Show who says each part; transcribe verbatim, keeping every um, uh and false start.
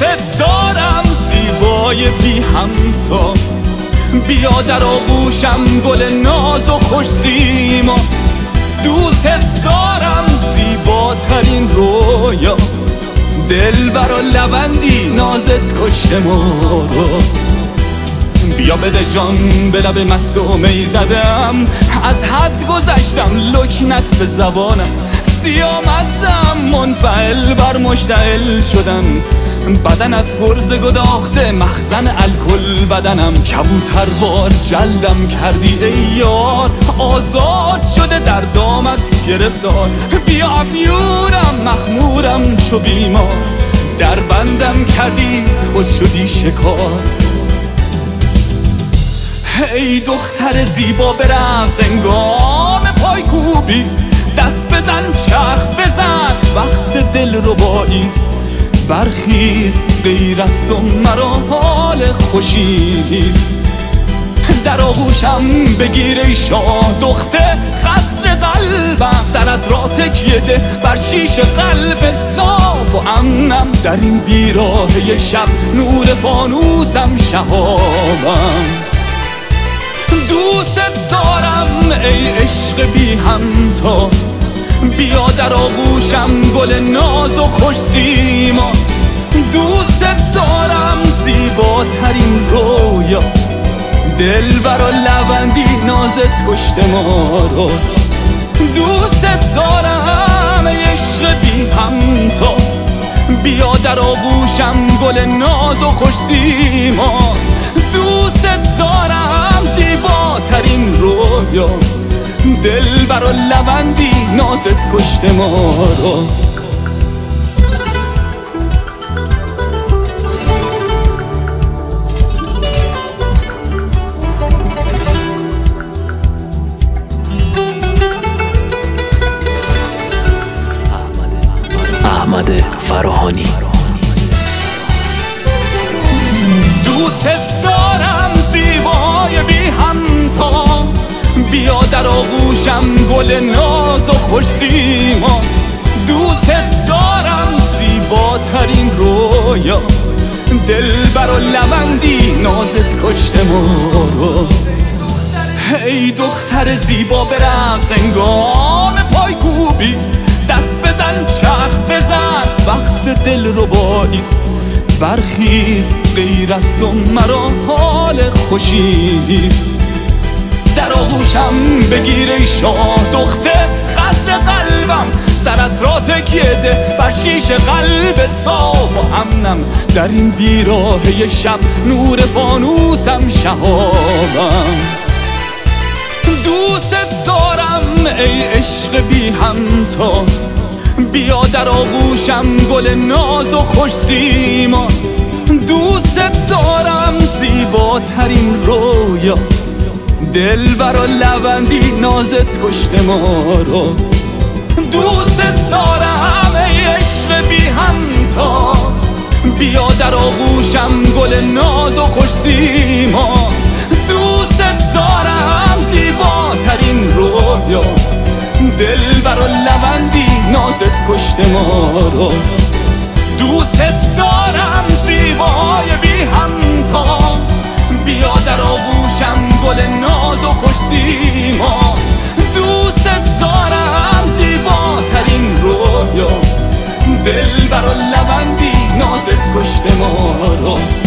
Speaker 1: دوست دارم زیبای بی همتا، بیا در آغوشم گل ناز و خوش سیما. دوست دارم زیباترین رویا، دلبر و لبندی نازت کشته ما رو. بیا بده جان به لب مست و می زدم، از حد گذشتم لکنت به زبانم. سیامزدم منفعل بر مشتعل شدم، بدنت گرز گداخته مخزن الکل بدنم. کبوتر بار جلدم کردی ای یار، آزاد شده در دامت گرفتار. بیا افیونم مخمورم چو بیمار، در بندم کردی خود شدی شکار. ای دختر زیبا برقص انگام پایکوبیست، دست بزن چرخ بزن وقت دل رباییست. برخیز غیر از تو مرا حال خوشی نیست، در آغوشم بگیر ای شاه دخته خصر قلبم. سرت را تکیه ده بر شیش قلب صاف و امنم، در این بیراهه شب نور فانوسم شهابم. دوست دارم ای عشق بی همتا، بیا در آغوشم گل ناز و خوش سیما. دوست دارم زیباترین رویا، دلبر و لبندی نازت کشته ما رو. دوست دارم ای عشق بی همتا، بیا در آغوشم گل ناز و خوش سیما. دوست دارم زیباترین رویا، دلبر و لبندی نازت کشته ما رو.
Speaker 2: احمد فراهانی.
Speaker 1: دوست دارم زیبای بی همتا، بیا در آغوشم گل ناز و خوش سیما. دوست دارم زیباترین رویا، دلبر و لبندی نازت کشته ما رو. ای دختر زیبا برقص انگام پایکوبیست، دست بزن چرخ بزن وقت دل رباییست. برخیز غیر از تو مرا حال خوشی نیست، در آغوشم بگیر ای شاه دخته خصر قلبم. سرت را تکیه ده بر شیش قلب صاف و امنم، در این بیراهه شب نور فانوسم شهابم. دوست دارم ای عشق بی همتا، بیا در آغوشم گل ناز و خوش سیما. دوست دارم زیباترین رویا، دلبر و لبندی نازت کشته ما رو. دوست دارم ای عشق بی همتا، بیا در آغوشم گل ناز و خوش سیما. دوست دارم زیباترین رویا، دلبر و لبندی نازت کشته ما رو. دوست دارم زیبای بی همتا، بیا در آغوشم گل ناز و خوش سیما. دوست دارم زیباترین رویا، دلبر و لبندی نازت کشته ما رو.